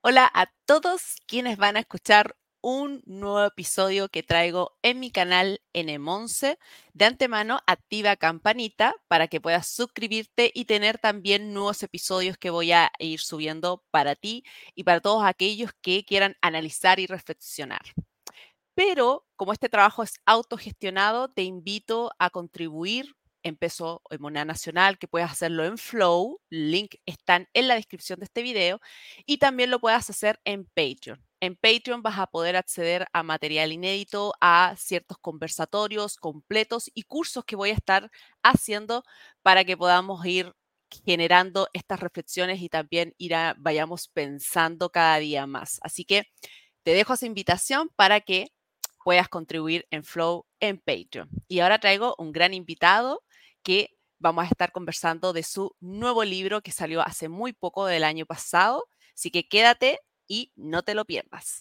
Hola a todos quienes van a escuchar un nuevo episodio que traigo en mi canal N11. De antemano, activa campanita para que puedas suscribirte y tener también nuevos episodios que voy a ir subiendo para ti y para todos aquellos que quieran analizar y reflexionar. Pero como este trabajo es autogestionado, te invito a contribuir en peso o en moneda nacional, que puedas hacerlo en Flow. Link están en la descripción de este video y también lo puedas hacer en Patreon. En Patreon vas a poder acceder a material inédito, a ciertos conversatorios completos y cursos que voy a estar haciendo para que podamos ir generando estas reflexiones y también vayamos pensando cada día más. Así que te dejo esa invitación para que puedas contribuir en Flow en Patreon. Y ahora traigo un gran invitado que vamos a estar conversando de su nuevo libro que salió hace muy poco del año pasado. Así que quédate y no te lo pierdas.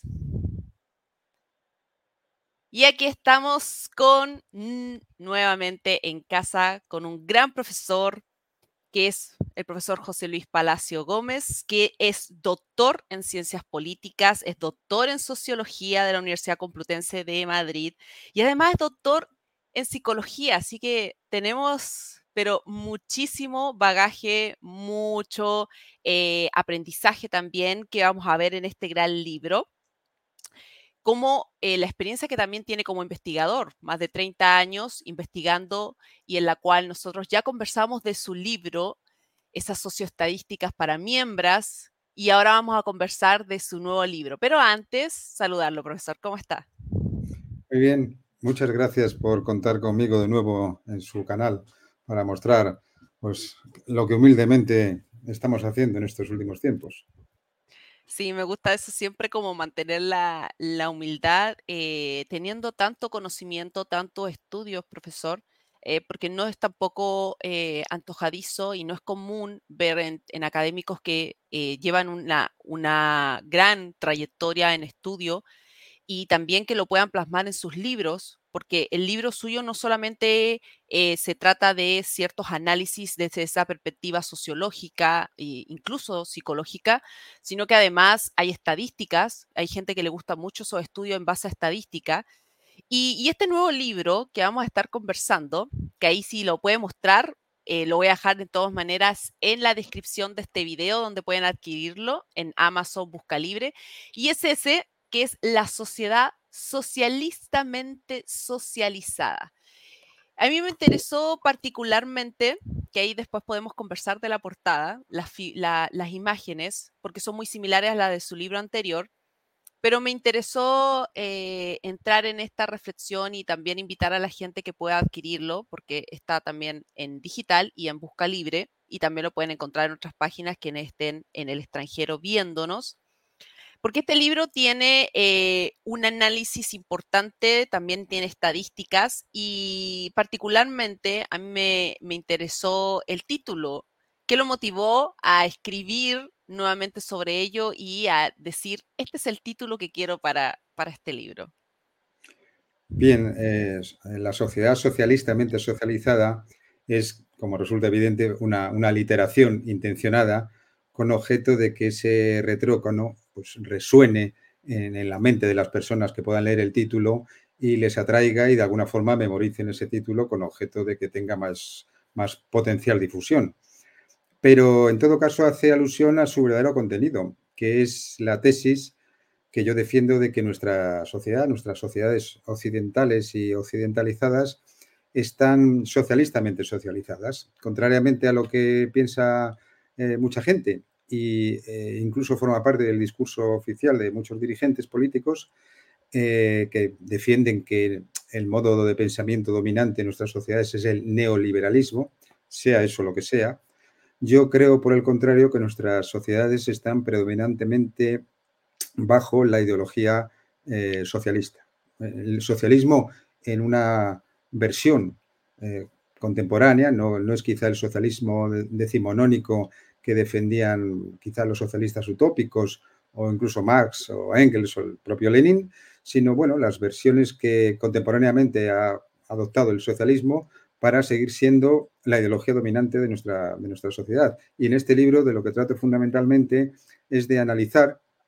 Y aquí estamos nuevamente en casa con un gran profesor que es el profesor José Luis Palacio Gómez, que es doctor en ciencias políticas, es doctor en sociología de la Universidad Complutense de Madrid y además es doctor en psicología. Así que tenemos, pero muchísimo bagaje, mucho aprendizaje también que vamos a ver en este gran libro como la experiencia que también tiene como investigador, más de 30 años investigando y en la cual nosotros ya conversamos de su libro, esas socioestadísticas para miembros, y ahora vamos a conversar de su nuevo libro. Pero antes, saludarlo, profesor, ¿cómo está? Muy bien, muchas gracias por contar conmigo de nuevo en su canal para mostrar pues, lo que humildemente estamos haciendo en estos últimos tiempos. Sí, me gusta eso siempre como mantener la humildad, teniendo tanto conocimiento, tantos estudios, profesor, porque no es tampoco antojadizo y no es común ver en académicos que llevan una gran trayectoria en estudio y también que lo puedan plasmar en sus libros, porque el libro suyo no solamente se trata de ciertos análisis desde esa perspectiva sociológica e incluso psicológica, sino que además hay estadísticas, hay gente que le gusta mucho esos estudios en base a estadística. Y este nuevo libro que vamos a estar conversando, que ahí sí lo puede mostrar, lo voy a dejar de todas maneras en la descripción de este video donde pueden adquirirlo en Amazon Busca Libre. Y es ese que es la sociedad socialistamente socializada. A mí me interesó particularmente, que ahí después podemos conversar de la portada, las imágenes, porque son muy similares a las de su libro anterior, pero me interesó entrar en esta reflexión y también invitar a la gente que pueda adquirirlo, porque está también en digital y en Busca Libre, y también lo pueden encontrar en otras páginas quienes estén en el extranjero viéndonos. Porque este libro tiene un análisis importante, también tiene estadísticas y particularmente a mí me interesó el título. ¿Qué lo motivó a escribir nuevamente sobre ello y a decir, este es el título que quiero para este libro? Bien, la sociedad socialistamente socializada es, como resulta evidente, una literación intencionada con objeto de que ese retrócono pues, resuene en la mente de las personas que puedan leer el título y les atraiga y de alguna forma memoricen ese título con objeto de que tenga más potencial difusión. Pero en todo caso hace alusión a su verdadero contenido, que es la tesis que yo defiendo de que nuestra sociedad, nuestras sociedades occidentales y occidentalizadas están socialistamente socializadas, contrariamente a lo que piensa mucha gente e incluso forma parte del discurso oficial de muchos dirigentes políticos que defienden que el modo de pensamiento dominante en nuestras sociedades es el neoliberalismo, sea eso lo que sea. Yo creo, por el contrario, que nuestras sociedades están predominantemente bajo la ideología socialista. El socialismo en una versión contemporánea, no es quizá el socialismo decimonónico que defendían quizá los socialistas utópicos o incluso Marx o Engels o el propio Lenin, sino bueno, las versiones que contemporáneamente ha adoptado el socialismo para seguir siendo la ideología dominante de nuestra sociedad. Y en este libro de lo que trato fundamentalmente es de analizar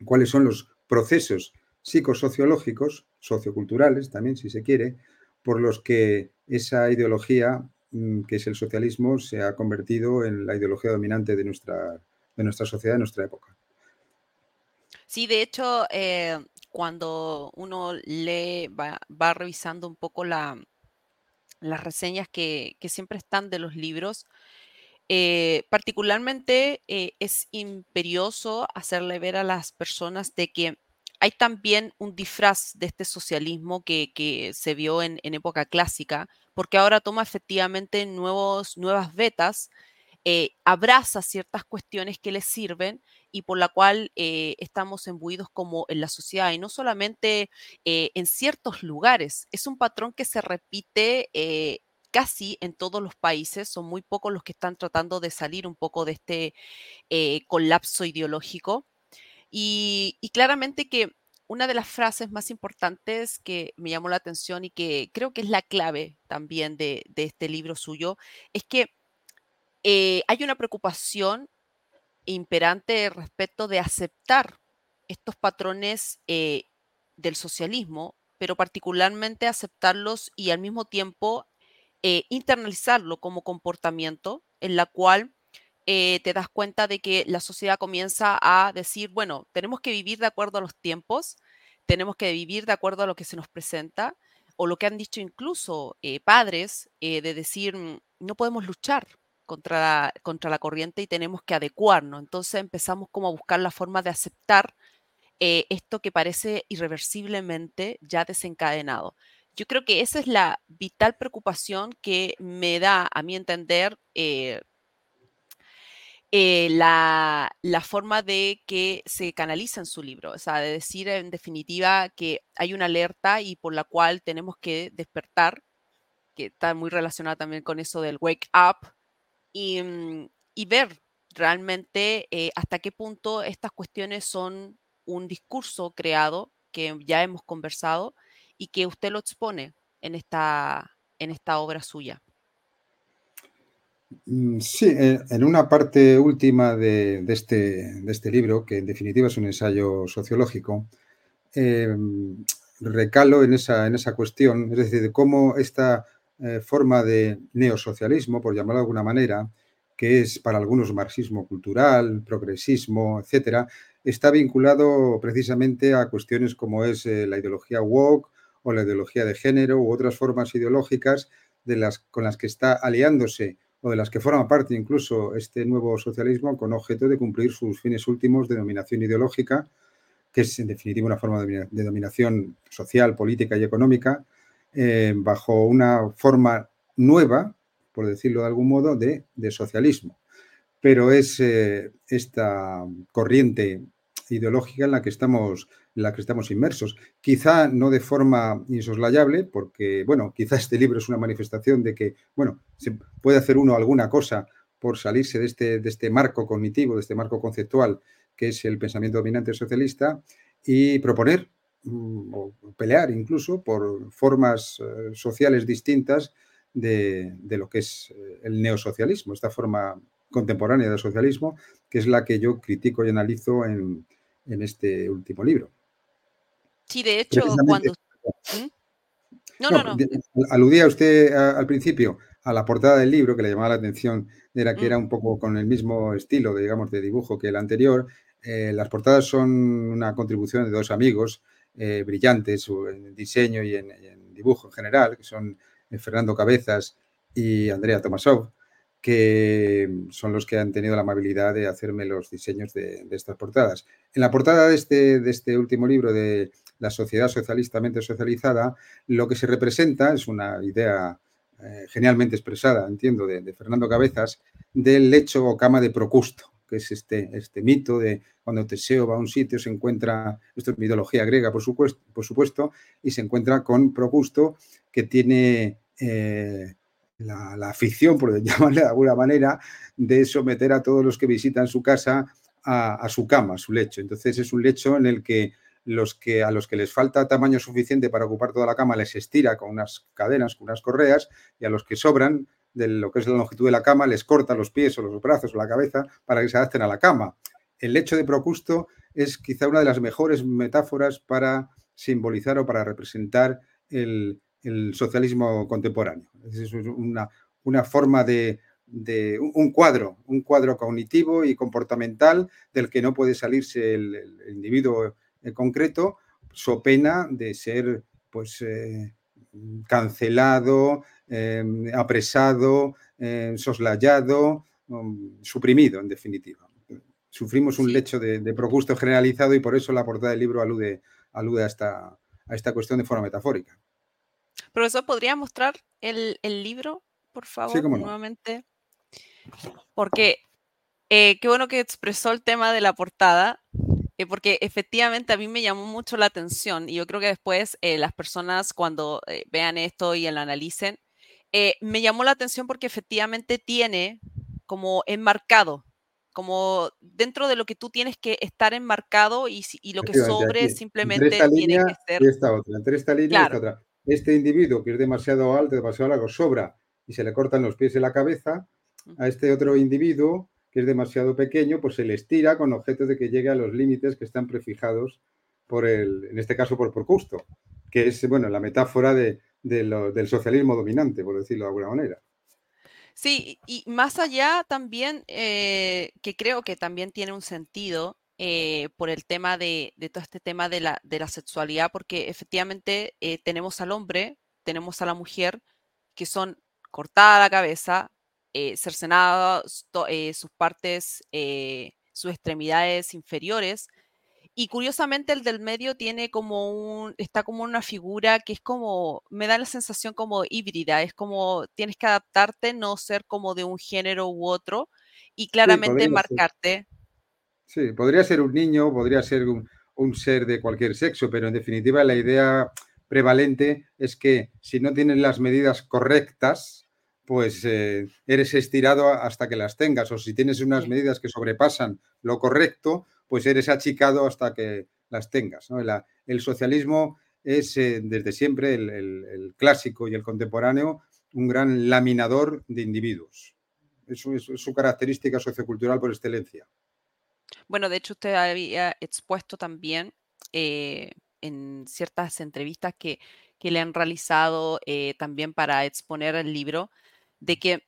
cuáles son los procesos psicosociológicos, socioculturales también, si se quiere, por los que esa ideología, que es el socialismo, se ha convertido en la ideología dominante de nuestra sociedad, de nuestra época. Sí, de hecho, cuando uno lee, va revisando un poco las reseñas que siempre están de los libros, particularmente es imperioso hacerle ver a las personas de que hay también un disfraz de este socialismo que se vio en época clásica, porque ahora toma efectivamente nuevas vetas, abraza ciertas cuestiones que les sirven y por la cual estamos imbuidos como en la sociedad y no solamente en ciertos lugares. Es un patrón que se repite casi en todos los países, son muy pocos los que están tratando de salir un poco de este colapso ideológico. Y claramente que una de las frases más importantes que me llamó la atención y que creo que es la clave también de este libro suyo, es que hay una preocupación imperante respecto de aceptar estos patrones del socialismo, pero particularmente aceptarlos y al mismo tiempo internalizarlo como comportamiento en la cual te das cuenta de que la sociedad comienza a decir, bueno, tenemos que vivir de acuerdo a los tiempos, tenemos que vivir de acuerdo a lo que se nos presenta, o lo que han dicho incluso padres, de decir, no podemos luchar contra la corriente y tenemos que adecuarnos. Entonces empezamos como a buscar la forma de aceptar esto que parece irreversiblemente ya desencadenado. Yo creo que esa es la vital preocupación que me da, a mi entender, la forma de que se canaliza en su libro, o sea, de decir en definitiva que hay una alerta y por la cual tenemos que despertar, que está muy relacionada también con eso del wake up, y ver realmente hasta qué punto estas cuestiones son un discurso creado que ya hemos conversado y que usted lo expone en esta obra suya. Sí, en una parte última de este libro, que en definitiva es un ensayo sociológico, eh, recalo en esa cuestión, es decir, de cómo esta forma de neosocialismo, por llamarlo de alguna manera, que es para algunos marxismo cultural, progresismo, etcétera, está vinculado precisamente a cuestiones como es la ideología woke o la ideología de género u otras formas ideológicas con las que está aliándose o de las que forma parte incluso este nuevo socialismo con objeto de cumplir sus fines últimos de dominación ideológica, que es en definitiva una forma de dominación social, política y económica, bajo una forma nueva, por decirlo de algún modo, de socialismo. Pero es esta corriente ideológica en la que estamos inmersos. Quizá no de forma insoslayable, porque, bueno, quizá este libro es una manifestación de que, bueno, se puede hacer uno alguna cosa por salirse de este marco cognitivo, de este marco conceptual, que es el pensamiento dominante socialista, y proponer o pelear incluso por formas sociales distintas de lo que es el neosocialismo, esta forma contemporánea del socialismo, que es la que yo critico y analizo en este último libro. Sí, de hecho, Precisamente, cuando... ¿Mm? No, no, no, no. aludía usted al principio a la portada del libro, que le llamaba la atención, era que Mm, era un poco con el mismo estilo, digamos, de dibujo que el anterior. Las portadas son una contribución de dos amigos brillantes en diseño y en dibujo en general, que son Fernando Cabezas y Andrea Tomasov, que son los que han tenido la amabilidad de hacerme los diseños de estas portadas. En la portada de este último libro de La sociedad socialistamente socializada, lo que se representa es una idea genialmente expresada, entiendo, de Fernando Cabezas, del lecho o cama de Procusto, que es este mito de cuando Teseo va a un sitio, se encuentra, esto es mitología griega, por supuesto, y se encuentra con Procusto, que tiene la afición, por llamarle de alguna manera, de someter a todos los que visitan su casa a su cama, a su lecho. Entonces es un lecho en el que a los que les falta tamaño suficiente para ocupar toda la cama les estira con unas cadenas, con unas correas, y a los que sobran de lo que es la longitud de la cama les corta los pies o los brazos o la cabeza para que se adapten a la cama. El lecho de Procusto es quizá una de las mejores metáforas para simbolizar o para representar el socialismo contemporáneo. Es una forma de un cuadro cognitivo y comportamental del que no puede salirse el individuo concreto, so pena de ser pues cancelado, apresado, soslayado, suprimido, en definitiva. Sufrimos un Sí. lecho de progusto generalizado y por eso la portada del libro alude a esta cuestión de forma metafórica. Profesor, ¿podría mostrar el libro, por Sí, favor, cómo no. nuevamente? Porque qué bueno que expresó el tema de la portada, porque efectivamente a mí me llamó mucho la atención y yo creo que después las personas cuando vean esto y lo analicen, me llamó la atención porque efectivamente tiene como enmarcado, como dentro de lo que tú tienes que estar enmarcado y lo que Efectivamente, sobre aquí, entre simplemente esta tiene línea que ser y esta otra, entre esta línea y esta claro. otra. Este individuo que es demasiado alto, demasiado largo, sobra y se le cortan los pies y la cabeza. A este otro individuo que es demasiado pequeño, pues se le estira con objeto de que llegue a los límites que están prefijados en este caso por Cousteau, que es, bueno, la metáfora del socialismo dominante, por decirlo de alguna manera. Sí, y más allá también, que creo que también tiene un sentido por el tema de todo este tema de la sexualidad, porque efectivamente tenemos al hombre, tenemos a la mujer, que son cortada la cabeza, cercenadas sus partes, sus extremidades inferiores, y curiosamente el del medio tiene como está como una figura que es como, me da la sensación como híbrida, es como tienes que adaptarte, no ser como de un género u otro y Sí, claramente podría ser. marcarte. Sí, podría ser un niño, podría ser un ser de cualquier sexo, pero en definitiva la idea prevalente es que si no tienes las medidas correctas, pues eres estirado hasta que las tengas, o si tienes unas Sí. medidas que sobrepasan lo correcto, pues eres achicado hasta que las tengas, ¿no? El socialismo es desde siempre el clásico y el contemporáneo un gran laminador de individuos. Es su característica sociocultural por excelencia. Bueno, de hecho usted había expuesto también eh, en ciertas entrevistas que le han realizado también para exponer el libro, de que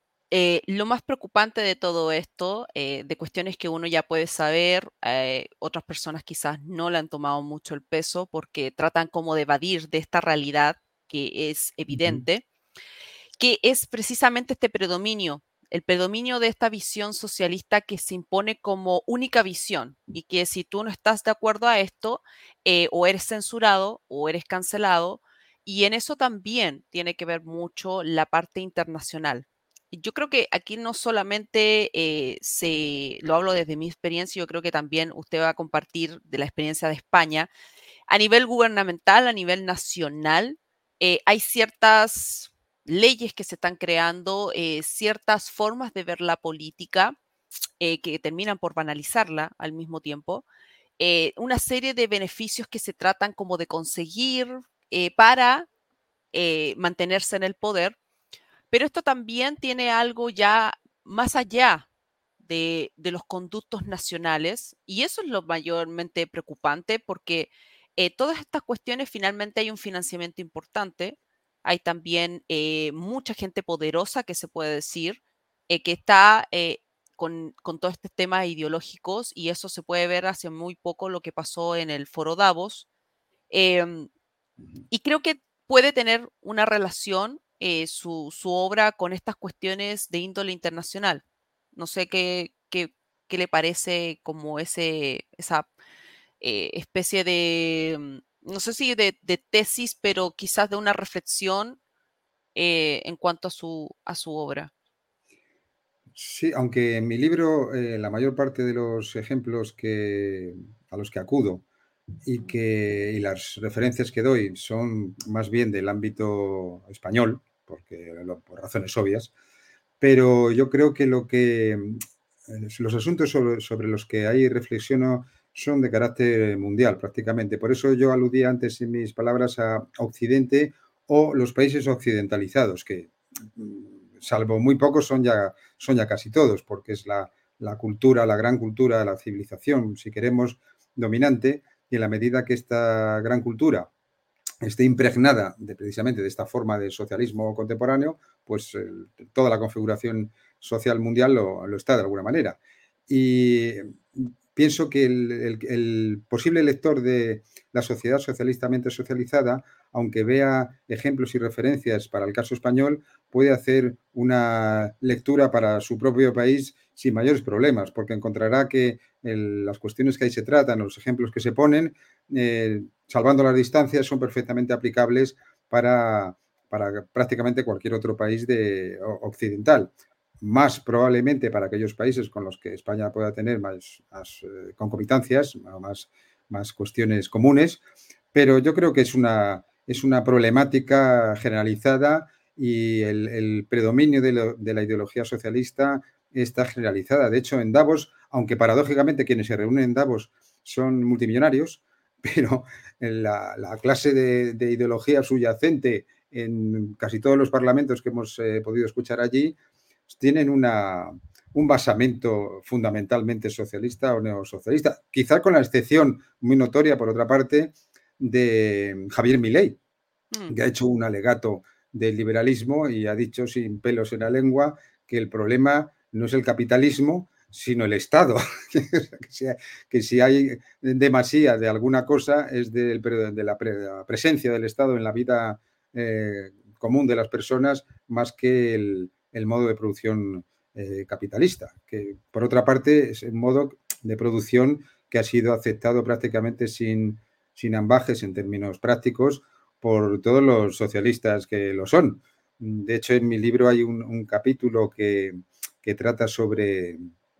lo más preocupante de todo esto, de cuestiones que uno ya puede saber, otras personas quizás no le han tomado mucho el peso porque tratan como de evadir de esta realidad que es Ujú. evidente, que es precisamente este predominio, el predominio de esta visión socialista que se impone como única visión y que si tú no estás de acuerdo a esto, o eres censurado o eres cancelado, y en eso también tiene que ver mucho la parte internacional. Yo creo que aquí no solamente lo hablo desde mi experiencia, yo creo que también usted va a compartir de la experiencia de España. A nivel gubernamental, a nivel nacional, hay ciertas leyes que se están creando, ciertas formas de ver la política que terminan por banalizarla al mismo tiempo, una serie de beneficios que se tratan como de conseguir para mantenerse en el poder, pero esto también tiene algo ya más allá de los conductos nacionales y eso es lo mayormente preocupante porque todas estas cuestiones finalmente hay un financiamiento importante, hay también mucha gente poderosa que se puede decir que está con todos estos temas ideológicos y eso se puede ver hace muy poco lo que pasó en el Foro Davos. Em, y creo que puede tener una relación su obra con estas cuestiones de índole internacional. No sé qué le parece como esa especie de, no sé si de tesis, pero quizás de una reflexión en cuanto a su obra. Sí, aunque en mi libro la mayor parte de los ejemplos a los que acudo y las referencias que doy son más bien del ámbito español, por razones obvias, pero yo creo que los asuntos sobre los que ahí reflexiono son de carácter mundial prácticamente. Por eso yo aludía antes en mis palabras a Occidente o los países occidentalizados, que salvo muy pocos son ya casi todos, porque es la cultura, la gran cultura, la civilización, si queremos, dominante, y en la medida que esta gran cultura esté impregnada precisamente de esta forma de socialismo contemporáneo, pues toda la configuración social mundial lo está de alguna manera. Y pienso que el posible lector de la sociedad socialistamente socializada, aunque vea ejemplos y referencias para el caso español, puede hacer una lectura para su propio país sin mayores problemas, porque encontrará que las cuestiones que ahí se tratan, los ejemplos que se ponen, salvando las distancias, son perfectamente aplicables para prácticamente cualquier otro país occidental. Más probablemente para aquellos países con los que España pueda tener más concomitancias, más cuestiones comunes, pero yo creo que es una problemática generalizada, y el predominio de la ideología socialista está generalizada. De hecho, en Davos, aunque paradójicamente quienes se reúnen en Davos son multimillonarios, pero la clase de ideología subyacente en casi todos los parlamentos que hemos podido escuchar allí tienen un basamento fundamentalmente socialista o neosocialista, quizá con la excepción muy notoria, por otra parte, de Javier Milei, que ha hecho un alegato del liberalismo y ha dicho sin pelos en la lengua que el problema no es el capitalismo, sino el Estado. Que si hay demasía de alguna cosa es de la presencia del Estado en la vida común de las personas, más que el modo de producción capitalista, que por otra parte es un modo de producción que ha sido aceptado prácticamente sin ambajes en términos prácticos por todos los socialistas que lo son. De hecho, en mi libro hay un capítulo que trata sobre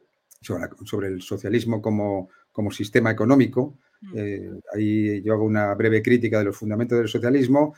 el socialismo como sistema económico. Ahí yo hago una breve crítica de los fundamentos del socialismo,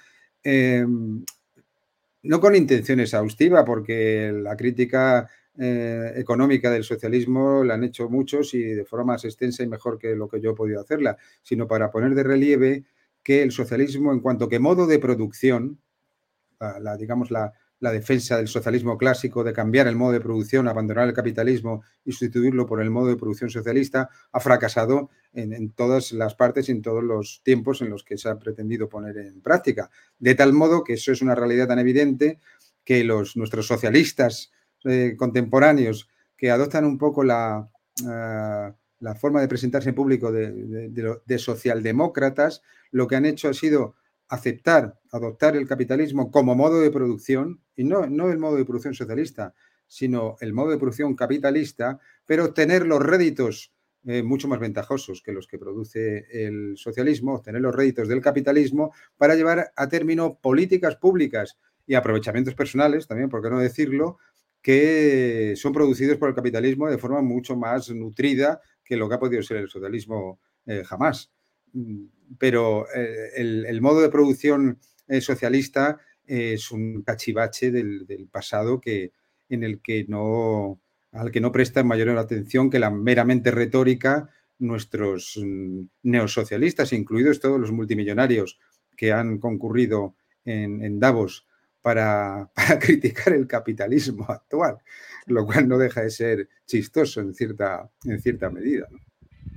no con intención exhaustiva, porque la crítica económica del socialismo la han hecho muchos y de forma más extensa y mejor que lo que yo he podido hacerla, sino para poner de relieve que el socialismo, en cuanto que modo de producción, digamos, la defensa del socialismo clásico, de cambiar el modo de producción, abandonar el capitalismo y sustituirlo por el modo de producción socialista, ha fracasado en todas las partes y en todos los tiempos en los que se ha pretendido poner en práctica. De tal modo que eso es una realidad tan evidente que nuestros socialistas contemporáneos, que adoptan un poco la forma de presentarse en público de socialdemócratas, lo que han hecho ha sido adoptar el capitalismo como modo de producción, y no el modo de producción socialista, sino el modo de producción capitalista, pero obtener los réditos mucho más ventajosos que los que produce el socialismo, obtener los réditos del capitalismo para llevar a término políticas públicas y aprovechamientos personales, también, por qué no decirlo, que son producidos por el capitalismo de forma mucho más nutrida que lo que ha podido ser el socialismo jamás. Pero el modo de producción socialista es un cachivache del pasado al que no prestan mayor atención que la meramente retórica nuestros neosocialistas, incluidos todos los multimillonarios que han concurrido en Davos para criticar el capitalismo actual, lo cual no deja de ser chistoso en cierta medida, ¿no?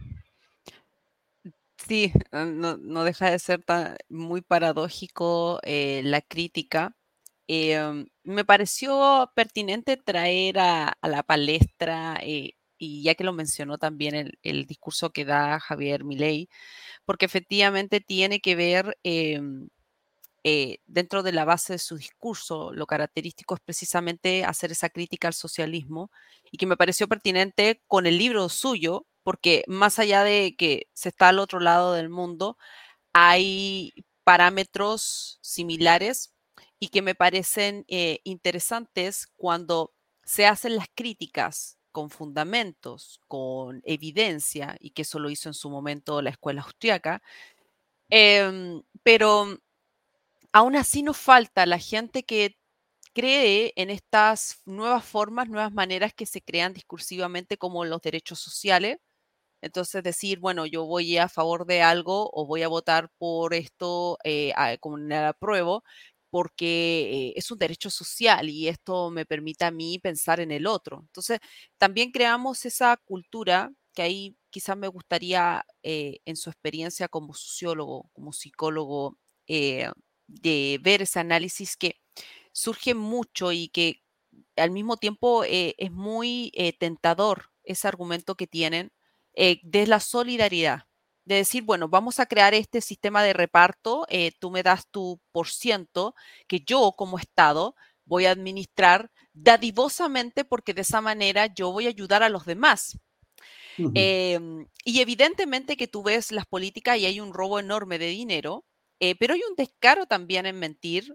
Sí, no deja de ser muy paradójico la crítica. Me pareció pertinente traer a la palestra, y ya que lo mencionó también el discurso que da Javier Milei, porque efectivamente tiene que ver dentro de la base de su discurso, lo característico es precisamente hacer esa crítica al socialismo, y que me pareció pertinente con el libro suyo, porque más allá de que se está al otro lado del mundo, hay parámetros similares y que me parecen interesantes cuando se hacen las críticas con fundamentos, con evidencia, y que eso lo hizo en su momento la escuela austriaca. Pero aún así nos falta la gente que cree en estas nuevas formas, nuevas maneras que se crean discursivamente, como los derechos sociales. Entonces decir, bueno, yo voy a favor de algo o voy a votar por esto como un apruebo porque es un derecho social y esto me permite a mí pensar en el otro. Entonces, también creamos esa cultura que ahí quizás me gustaría, en su experiencia como sociólogo, como psicólogo, de ver ese análisis que surge mucho y que al mismo tiempo es muy tentador ese argumento que tienen de la solidaridad. De decir, bueno, vamos a crear este sistema de reparto, tú me das tu por ciento que yo como Estado voy a administrar dadivosamente porque de esa manera yo voy a ayudar a los demás. Ujú. Y evidentemente que tú ves las políticas y hay un robo enorme de dinero, pero hay un descaro también en mentir.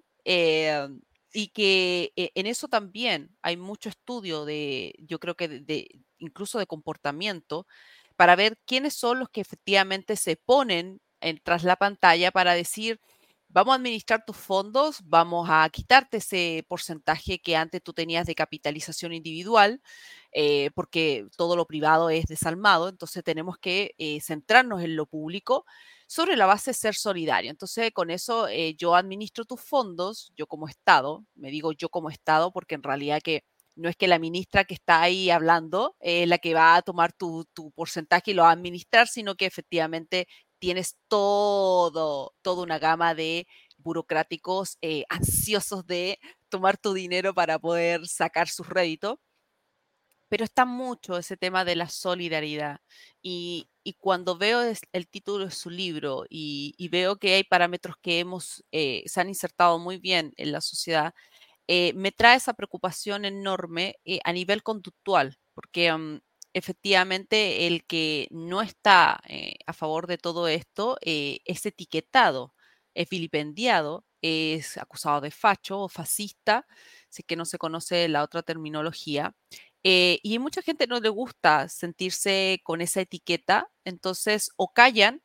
Y que en eso también hay mucho estudio de, yo creo que incluso de comportamiento, para ver quiénes son los que efectivamente se ponen tras la pantalla para decir, vamos a administrar tus fondos, vamos a quitarte ese porcentaje que antes tú tenías de capitalización individual, porque todo lo privado es desalmado, entonces tenemos que centrarnos en lo público sobre la base de ser solidario. Entonces, con eso yo administro tus fondos, yo como Estado, me digo yo como Estado, porque en realidad que no es que la ministra que está ahí hablando es la que va a tomar tu porcentaje y lo va a administrar, sino que efectivamente tienes toda una gama de burocráticos ansiosos de tomar tu dinero para poder sacar sus réditos, pero está mucho ese tema de la solidaridad. Y cuando veo el título de su libro y veo que hay parámetros que se han insertado muy bien en la sociedad, me trae esa preocupación enorme a nivel conductual, porque efectivamente el que no está a favor de todo esto es etiquetado, es vilipendiado, es acusado de facho o fascista, si es que no se conoce la otra terminología. Y a mucha gente no le gusta sentirse con esa etiqueta, entonces o callan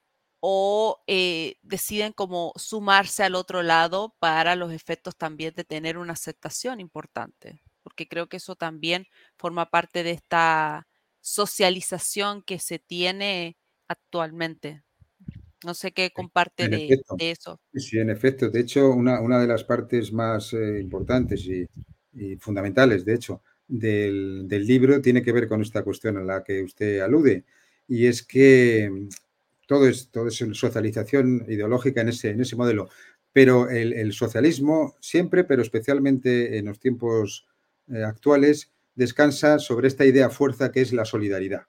o deciden como sumarse al otro lado para los efectos también de tener una aceptación importante, porque creo que eso también forma parte de esta socialización que se tiene actualmente. No sé qué Sí, comparte en efecto. de eso. Sí, en efecto. De hecho, una de las partes más importantes y fundamentales, de hecho, del libro tiene que ver con esta cuestión a la que usted alude. Y es que todo es socialización ideológica en ese modelo. Pero el socialismo siempre, pero especialmente en los tiempos actuales, descansa sobre esta idea fuerza que es la solidaridad.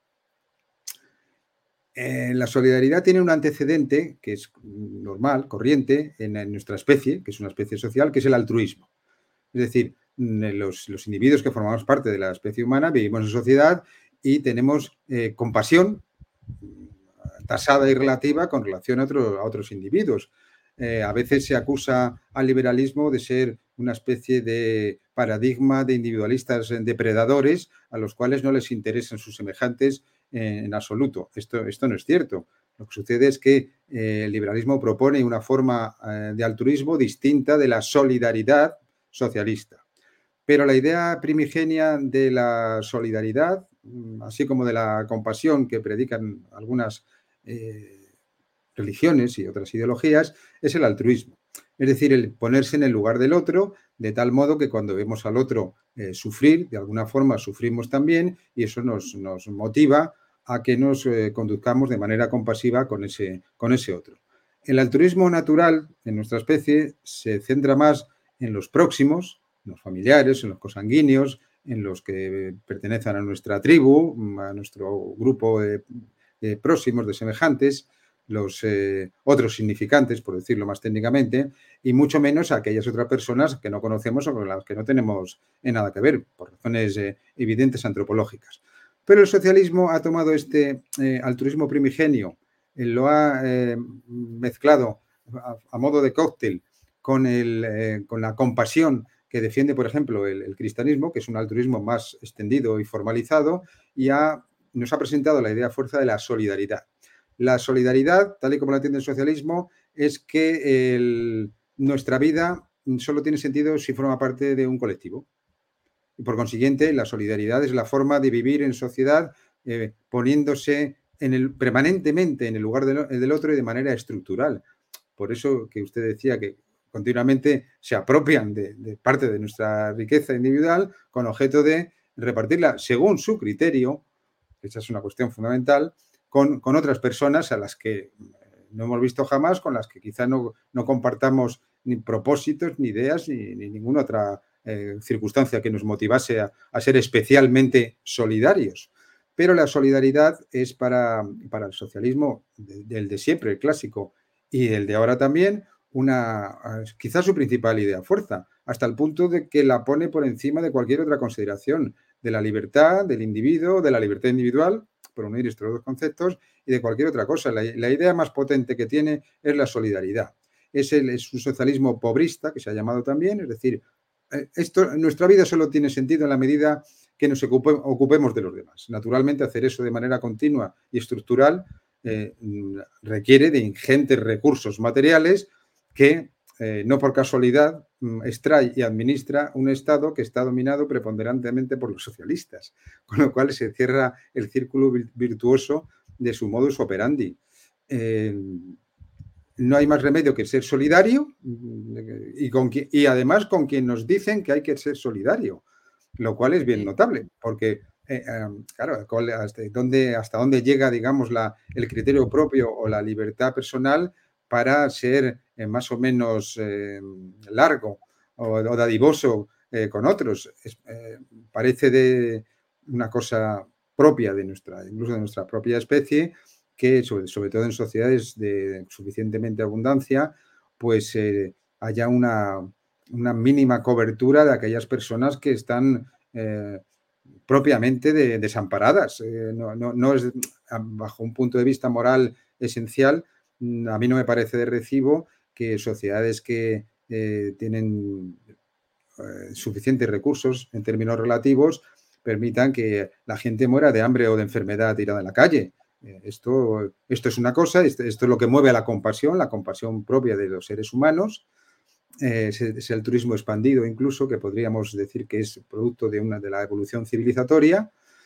La solidaridad tiene un antecedente que es normal, corriente en nuestra especie, que es una especie social, que es el altruismo. Es decir, los individuos que formamos parte de la especie humana vivimos en sociedad y tenemos compasión tasada y relativa con relación a otros individuos. A veces se acusa al liberalismo de ser una especie de paradigma de individualistas depredadores a los cuales no les interesan sus semejantes en absoluto. Esto no es cierto. Lo que sucede es que el liberalismo propone una forma de altruismo distinta de la solidaridad socialista. Pero la idea primigenia de la solidaridad, así como de la compasión que predican algunas religiones y otras ideologías, es el altruismo. Es decir, el ponerse en el lugar del otro, de tal modo que cuando vemos al otro sufrir, de alguna forma sufrimos también y eso nos motiva a que nos conduzcamos de manera compasiva con ese otro. El altruismo natural en nuestra especie se centra más en los próximos, en los familiares, en los consanguíneos, en los que pertenecen a nuestra tribu, a nuestro grupo de próximos, de semejantes, los otros significantes, por decirlo más técnicamente, y mucho menos a aquellas otras personas que no conocemos o con las que no tenemos nada que ver, por razones evidentes antropológicas. Pero el socialismo ha tomado este altruismo primigenio, lo ha mezclado a modo de cóctel con la compasión que defiende, por ejemplo, el cristianismo, que es un altruismo más extendido y formalizado, y nos ha presentado la idea fuerza de la solidaridad. La solidaridad, tal y como la entiende el socialismo, es que nuestra vida solo tiene sentido si forma parte de un colectivo. Y por consiguiente, la solidaridad es la forma de vivir en sociedad poniéndose permanentemente en el lugar del otro y de manera estructural. Por eso que usted decía que continuamente se apropian de parte de nuestra riqueza individual con objeto de repartirla según su criterio esa es una cuestión fundamental, con otras personas a las que no hemos visto jamás, con las que quizá no compartamos ni propósitos, ni ideas, ni ninguna otra circunstancia que nos motivase a ser especialmente solidarios. Pero la solidaridad es para el socialismo del de siempre, el clásico, y el de ahora también, quizás su principal idea fuerza, hasta el punto de que la pone por encima de cualquier otra consideración de la libertad del individuo, de la libertad individual, por unir estos dos conceptos, y de cualquier otra cosa. La idea más potente que tiene es la solidaridad. Es un socialismo pobrista, que se ha llamado también, es decir, nuestra vida solo tiene sentido en la medida que nos ocupemos de los demás. Naturalmente, hacer eso de manera continua y estructural requiere de ingentes recursos materiales que no por casualidad extrae y administra un Estado que está dominado preponderantemente por los socialistas, con lo cual se cierra el círculo virtuoso de su modus operandi. No hay más remedio que ser solidario y además con quien nos dicen que hay que ser solidario, lo cual es bien notable, porque claro, hasta dónde llega, digamos, el criterio propio o la libertad personal para ser más o menos largo o dadivoso con otros. Parece de una cosa propia incluso de nuestra propia especie, que sobre todo en sociedades de suficientemente abundancia, pues haya una mínima cobertura de aquellas personas que están propiamente desamparadas. No es, bajo un punto de vista moral esencial, a mí no me parece de recibo que sociedades que tienen suficientes recursos en términos relativos permitan que la gente muera de hambre o de enfermedad tirada en la calle. Esto es una cosa, esto es lo que mueve a la compasión propia de los seres humanos. Es el turismo expandido incluso, que podríamos decir que es producto de la evolución civilizatoria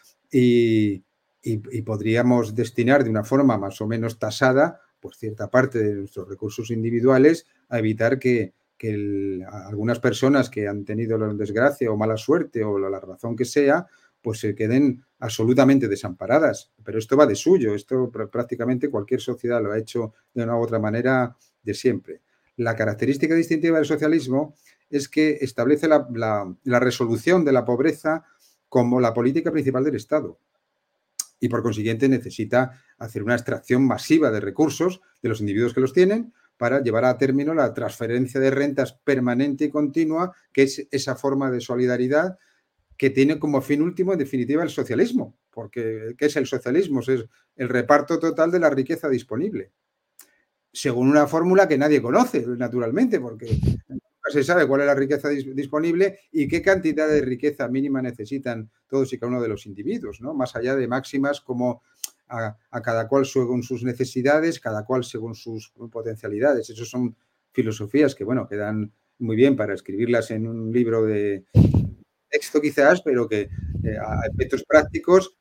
y podríamos destinar de una forma más o menos tasada pues cierta parte de nuestros recursos individuales a evitar que algunas personas que han tenido la desgracia o mala suerte o la razón que sea, pues se queden absolutamente desamparadas. Pero esto va de suyo, esto prácticamente cualquier sociedad lo ha hecho de una u otra manera de siempre. La característica distintiva del socialismo es que establece la resolución de la pobreza como la política principal del Estado y por consiguiente necesita hacer una extracción masiva de recursos de los individuos que los tienen para llevar a término la transferencia de rentas permanente y continua, que es esa forma de solidaridad que tiene como fin último, en definitiva, el socialismo. Porque, ¿qué es el socialismo? Es el reparto total de la riqueza disponible, según una fórmula que nadie conoce, naturalmente, porque nunca se sabe cuál es la riqueza disponible y qué cantidad de riqueza mínima necesitan todos y cada uno de los individuos, ¿no? Más allá de máximas como a cada cual según sus necesidades, cada cual según sus potencialidades. Esas son filosofías que, bueno, quedan muy bien para escribirlas en un libro de texto quizás, pero que a efectos prácticos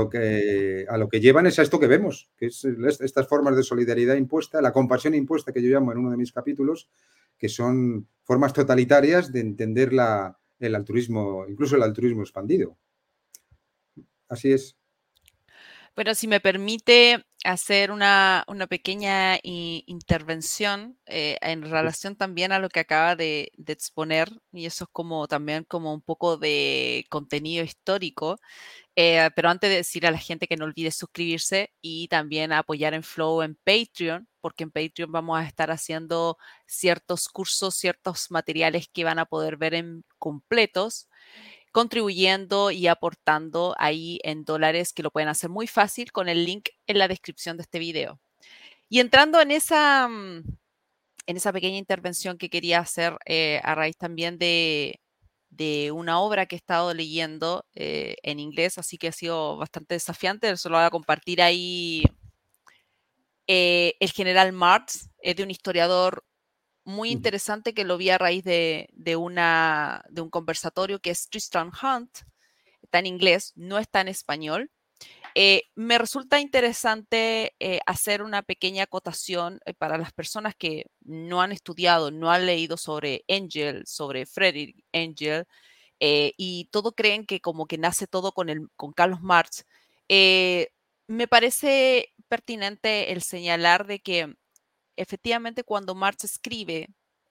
a lo que llevan es a esto que vemos, que es estas formas de solidaridad impuesta, la compasión impuesta que yo llamo en uno de mis capítulos, que son formas totalitarias de entender el altruismo, incluso el altruismo expandido. Así es. Bueno, si me permite hacer una pequeña intervención en relación también a lo que acaba de exponer, y eso es como también como un poco de contenido histórico, pero antes de decir a la gente que no olvide suscribirse y también apoyar en Flow en Patreon, porque en Patreon vamos a estar haciendo ciertos cursos, ciertos materiales que van a poder ver en completos, contribuyendo y aportando ahí en dólares, que lo pueden hacer muy fácil con el link en la descripción de este video. Y entrando en esa pequeña intervención que quería hacer a raíz también de una obra que he estado leyendo en inglés, así que ha sido bastante desafiante, se lo voy a compartir ahí. El general Marx es de un historiador muy interesante que lo vi a raíz de un conversatorio que es Tristram Hunt. Está en inglés, no está en español. Me resulta interesante hacer una pequeña acotación para las personas que no han estudiado, no han leído sobre Engels, sobre Friedrich Engels, y todo creen que como que nace todo con Carlos Marx. Eh, Me parece pertinente el señalar de que efectivamente cuando Marx escribe,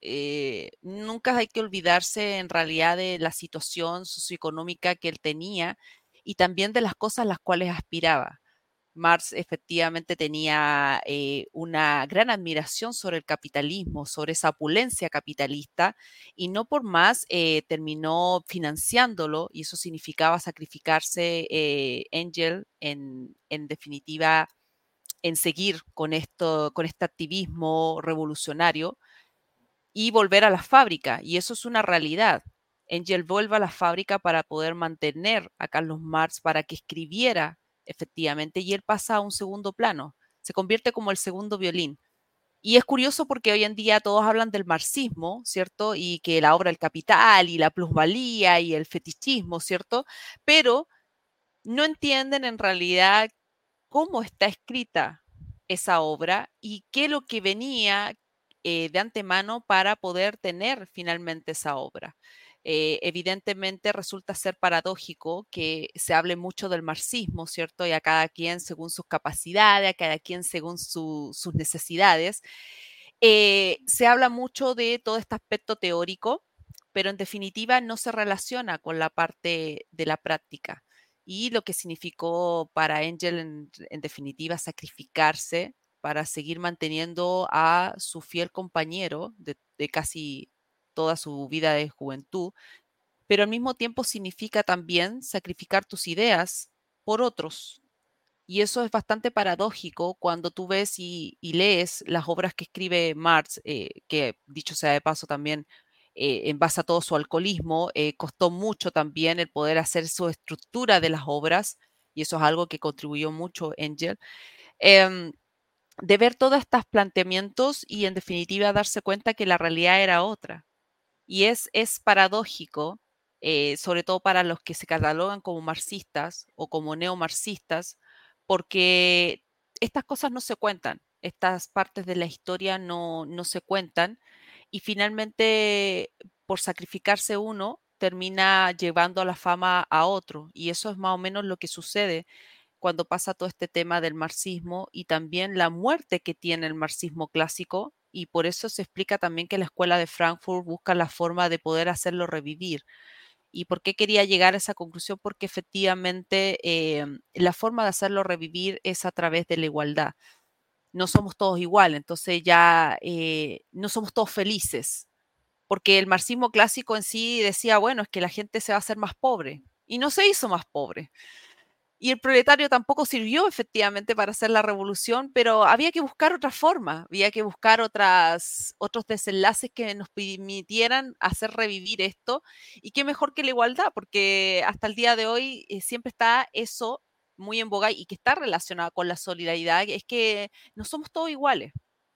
nunca hay que olvidarse en realidad de la situación socioeconómica que él tenía y también de las cosas a las cuales aspiraba. Marx efectivamente tenía una gran admiración sobre el capitalismo, sobre esa opulencia capitalista, y no por más terminó financiándolo, y eso significaba sacrificarse Engel en definitiva en seguir con esto, con este activismo revolucionario y volver a la fábrica. Y eso es una realidad. Engel vuelve a la fábrica para poder mantener a Carlos Marx para que escribiera efectivamente y él pasa a un segundo plano, se convierte como el segundo violín. Y es curioso porque hoy en día todos hablan del marxismo, ¿cierto? Y que la obra El Capital y la plusvalía y el fetichismo, ¿cierto? Pero no entienden en realidad cómo está escrita esa obra y qué es lo que venía de antemano para poder tener finalmente esa obra. Evidentemente resulta ser paradójico que se hable mucho del marxismo, ¿cierto? Y a cada quien según sus capacidades, a cada quien según sus necesidades. Se habla mucho de todo este aspecto teórico, pero en definitiva no se relaciona con la parte de la práctica y lo que significó para Angel en definitiva sacrificarse para seguir manteniendo a su fiel compañero de casi toda su vida de juventud, pero al mismo tiempo significa también sacrificar tus ideas por otros. Y eso es bastante paradójico cuando tú ves y lees las obras que escribe Marx, que dicho sea de paso también, en base a todo su alcoholismo, costó mucho también el poder hacer su estructura de las obras, y eso es algo que contribuyó mucho Engel, em, de ver todos estos planteamientos y en definitiva darse cuenta que la realidad era otra. Y es paradójico, sobre todo para los que se catalogan como marxistas o como neomarxistas, porque estas cosas no se cuentan, estas partes de la historia no se cuentan y finalmente por sacrificarse uno termina llevando a la fama a otro y eso es más o menos lo que sucede cuando pasa todo este tema del marxismo y también la muerte que tiene el marxismo clásico, y por eso se explica también que la escuela de Frankfurt busca la forma de poder hacerlo revivir. ¿Y por qué quería llegar a esa conclusión? Porque efectivamente la forma de hacerlo revivir es a través de la igualdad. No somos todos iguales, entonces ya no somos todos felices, porque el marxismo clásico en sí decía, bueno, es que la gente se va a hacer más pobre, y no se hizo más pobre. Y el proletario tampoco sirvió efectivamente para hacer la revolución, pero había que buscar otra forma, había que buscar otros desenlaces que nos permitieran hacer revivir esto. Y qué mejor que la igualdad, porque hasta el día de hoy siempre está eso muy en boga y que está relacionado con la solidaridad, es que no somos todos iguales.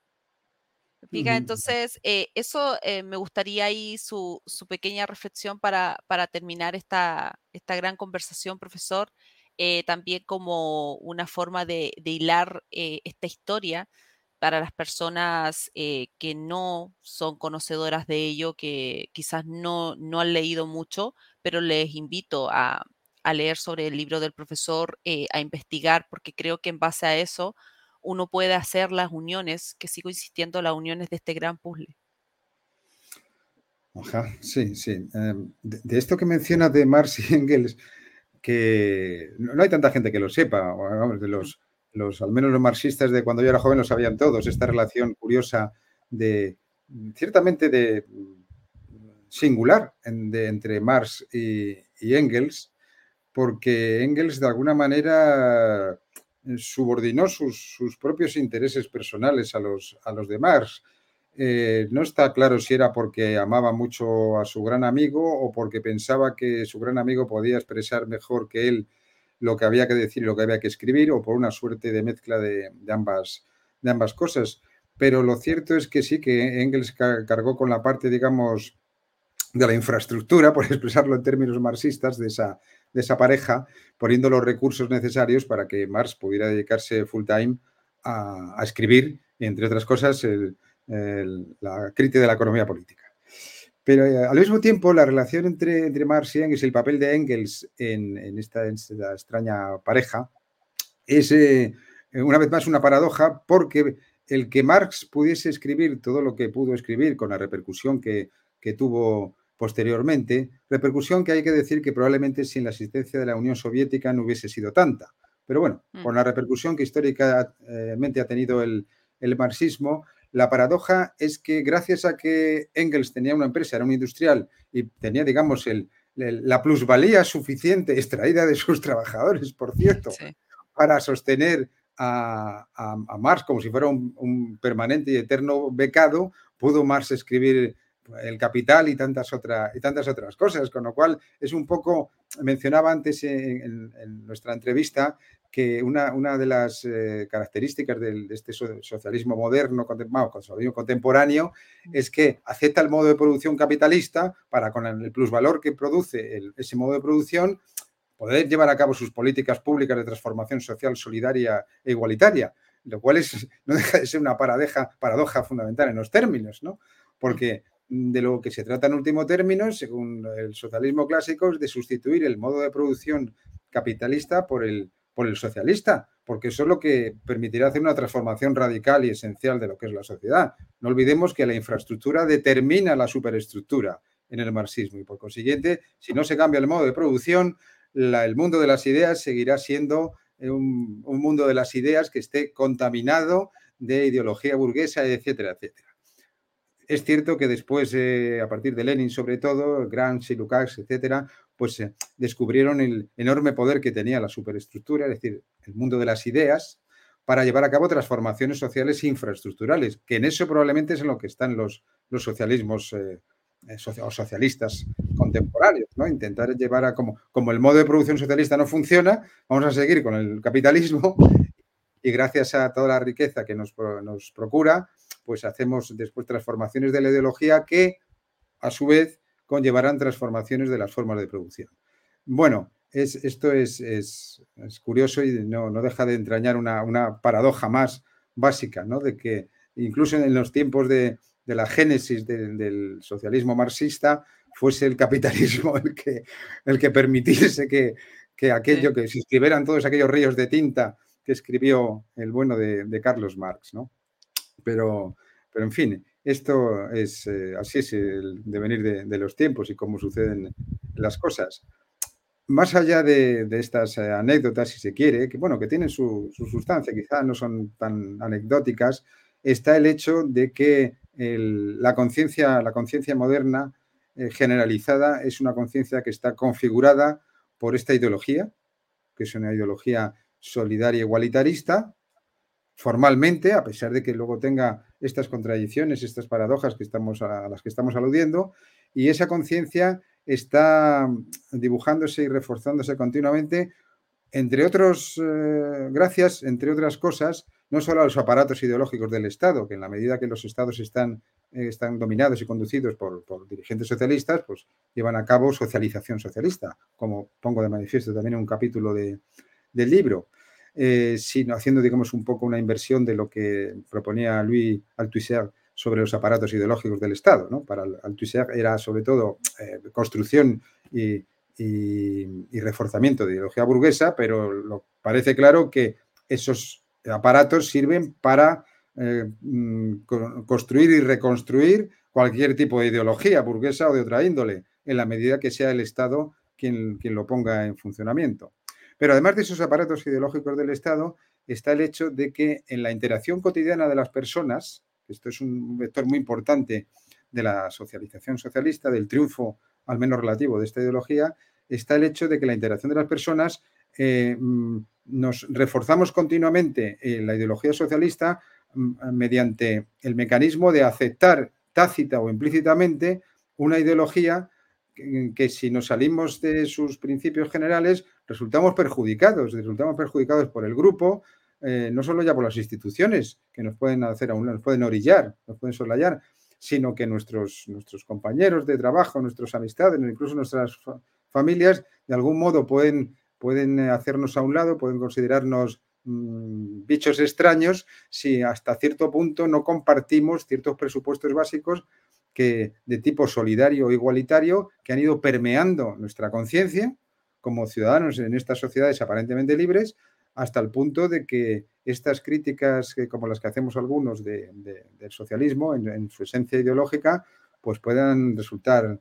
Fija, Ujú. entonces, eso me gustaría ahí su pequeña reflexión para terminar esta gran conversación, profesor, también como una forma de hilar esta historia para las personas que no son conocedoras de ello, que quizás no han leído mucho, pero les invito a leer sobre el libro del profesor, a investigar, porque creo que en base a eso uno puede hacer las uniones, que sigo insistiendo, las uniones de este gran puzzle. Ajá, sí, sí. De esto que mencionas de Marx y Engels, que no hay tanta gente que lo sepa, vamos, de Mm. al menos los marxistas de cuando yo era joven lo sabían todos, esta relación curiosa de, ciertamente de singular entre Marx y Engels, porque Engels de alguna manera subordinó sus propios intereses personales a los de Marx. No está claro si era porque amaba mucho a su gran amigo o porque pensaba que su gran amigo podía expresar mejor que él lo que había que decir y lo que había que escribir, o por una suerte de mezcla de ambas cosas. Pero lo cierto es que sí, que Engels cargó con la parte, digamos, de la infraestructura, por expresarlo en términos marxistas, de esa pareja, poniendo los recursos necesarios para que Marx pudiera dedicarse full time a escribir, entre otras cosas, la crítica de la economía política. Pero al mismo tiempo, la relación entre Marx y Engels, el papel de Engels en esta extraña pareja, es, una vez más, una paradoja, porque el que Marx pudiese escribir todo lo que pudo escribir con la repercusión que tuvo posteriormente, repercusión que hay que decir que probablemente sin la existencia de la Unión Soviética no hubiese sido tanta. Pero bueno, con la repercusión que históricamente ha tenido el marxismo, la paradoja es que gracias a que Engels tenía una empresa, era un industrial y tenía, digamos, la plusvalía suficiente extraída de sus trabajadores, por cierto, Sí. para sostener a Marx como si fuera un permanente y eterno becado, pudo Marx escribir El Capital y tantas otras cosas, con lo cual es un poco, mencionaba antes en nuestra entrevista, que una de las características de este socialismo moderno, socialismo contemporáneo, es que acepta el modo de producción capitalista para, con el plusvalor que produce ese modo de producción, poder llevar a cabo sus políticas públicas de transformación social, solidaria e igualitaria, lo cual no deja de ser una paradoja fundamental en los términos, ¿no? Porque de lo que se trata en último término, según el socialismo clásico, es de sustituir el modo de producción capitalista por el socialista, porque eso es lo que permitirá hacer una transformación radical y esencial de lo que es la sociedad. No olvidemos que la infraestructura determina la superestructura en el marxismo y, por consiguiente, si no se cambia el modo de producción, el mundo de las ideas seguirá siendo un mundo de las ideas que esté contaminado de ideología burguesa, etcétera, etcétera. Es cierto que después, a partir de Lenin sobre todo, Gramsci, Lukács, etcétera, pues descubrieron el enorme poder que tenía la superestructura, es decir, el mundo de las ideas, para llevar a cabo transformaciones sociales infraestructurales, que en eso probablemente es en lo que están los socialismos o socialistas contemporáneos, ¿no? Intentar llevar a como el modo de producción socialista no funciona, vamos a seguir con el capitalismo y gracias a toda la riqueza que nos procura, pues hacemos después transformaciones de la ideología que, a su vez, conllevarán transformaciones de las formas de producción. Bueno, esto es curioso y no deja de entrañar una paradoja más básica, ¿no? De que incluso en los tiempos de la génesis del socialismo marxista fuese el capitalismo el que permitiese que aquello, que se escribieran todos aquellos ríos de tinta que escribió el bueno de Carlos Marx, ¿no? Pero en fin, esto es así es el devenir de los tiempos y cómo suceden las cosas. Más allá de estas anécdotas, si se quiere, que bueno, que tienen su sustancia, quizás no son tan anecdóticas, está el hecho de que la conciencia moderna generalizada es una conciencia que está configurada por esta ideología, que es una ideología solidaria igualitarista, formalmente, a pesar de que luego tenga estas contradicciones, estas paradojas a las que estamos aludiendo, y esa conciencia está dibujándose y reforzándose continuamente, gracias, entre otras cosas, no solo a los aparatos ideológicos del Estado, que en la medida que los Estados están dominados y conducidos por dirigentes socialistas, pues llevan a cabo socialización socialista, como pongo de manifiesto también en un capítulo del libro. Sino haciendo, digamos, un poco una inversión de lo que proponía Louis Althusser sobre los aparatos ideológicos del Estado, ¿no? Para Althusser era sobre todo construcción y reforzamiento de ideología burguesa, pero parece claro que esos aparatos sirven para construir y reconstruir cualquier tipo de ideología burguesa o de otra índole, en la medida que sea el Estado quien lo ponga en funcionamiento. Pero además de esos aparatos ideológicos del Estado, está el hecho de que en la interacción cotidiana de las personas, esto es un vector muy importante de la socialización socialista, del triunfo al menos relativo de esta ideología, está el hecho de que la interacción de las personas nos reforzamos continuamente en la ideología socialista mediante el mecanismo de aceptar tácita o implícitamente una ideología que si nos salimos de sus principios generales resultamos perjudicados por el grupo, no solo ya por las instituciones que nos pueden hacer nos pueden orillar, nos pueden soslayar, sino que nuestros compañeros de trabajo, nuestras amistades, incluso nuestras familias, de algún modo pueden hacernos a un lado, pueden considerarnos bichos extraños si hasta cierto punto no compartimos ciertos presupuestos básicos de tipo solidario o igualitario que han ido permeando nuestra conciencia como ciudadanos en estas sociedades aparentemente libres, hasta el punto de que estas críticas, como las que hacemos algunos del socialismo, en su esencia ideológica, pues puedan resultar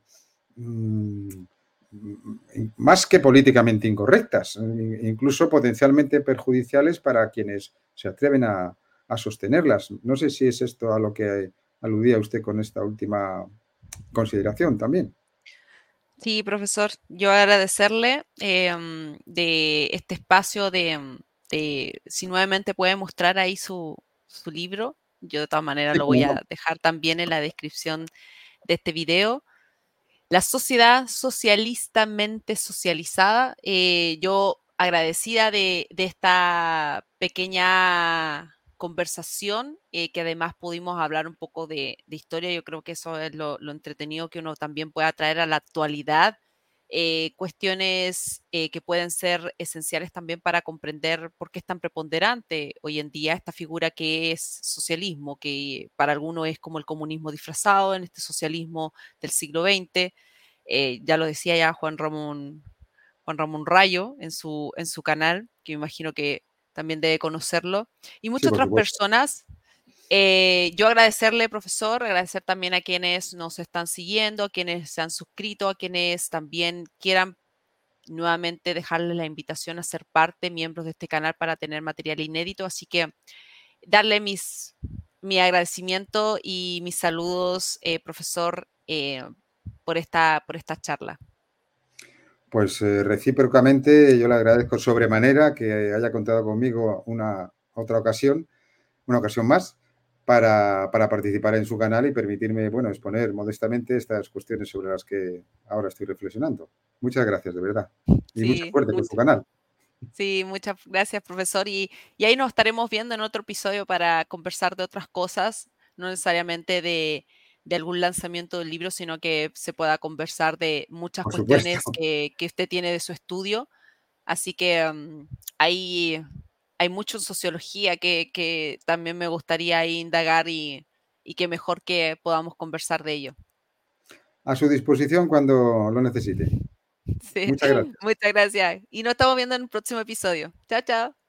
más que políticamente incorrectas, incluso potencialmente perjudiciales para quienes se atreven a sostenerlas. No sé si es esto a lo que aludía usted con esta última consideración también. Sí, profesor, yo agradecerle de este espacio de si nuevamente puede mostrar ahí su libro. Yo de todas maneras Sí, lo voy cómo no. a dejar también en la descripción de este video. La sociedad socialistamente socializada. Yo agradecida de esta pequeña conversación, que además pudimos hablar un poco de historia. Yo creo que eso es lo entretenido que uno también pueda traer a la actualidad. Cuestiones que pueden ser esenciales también para comprender por qué es tan preponderante hoy en día esta figura que es socialismo, que para algunos es como el comunismo disfrazado en este socialismo del siglo XX. Ya lo decía ya Juan Ramón Rayo en su canal, que me imagino que también debe conocerlo, y Sí, muchas por otras supuesto. personas. Yo agradecerle, profesor, agradecer también a quienes nos están siguiendo, a quienes se han suscrito, a quienes también quieran nuevamente dejarles la invitación a ser parte, miembros de este canal para tener material inédito. Así que darle mi agradecimiento y mis saludos, profesor, por esta charla. Pues recíprocamente yo le agradezco sobremanera que haya contado conmigo una ocasión más, para participar en su canal y permitirme, bueno, exponer modestamente estas cuestiones sobre las que ahora estoy reflexionando. Muchas gracias, de verdad. Y mucha Sí, suerte con su canal. sí, muchas gracias, profesor. Y ahí nos estaremos viendo en otro episodio para conversar de otras cosas, no necesariamente de algún lanzamiento del libro, sino que se pueda conversar de muchas Por supuesto. cuestiones que usted tiene de su estudio. Así que ahí hay mucho en sociología que también me gustaría ahí indagar y que mejor que podamos conversar de ello. A su disposición cuando lo necesite. Sí, Muchas gracias. muchas gracias. Y nos estamos viendo en un próximo episodio. Chao, chao.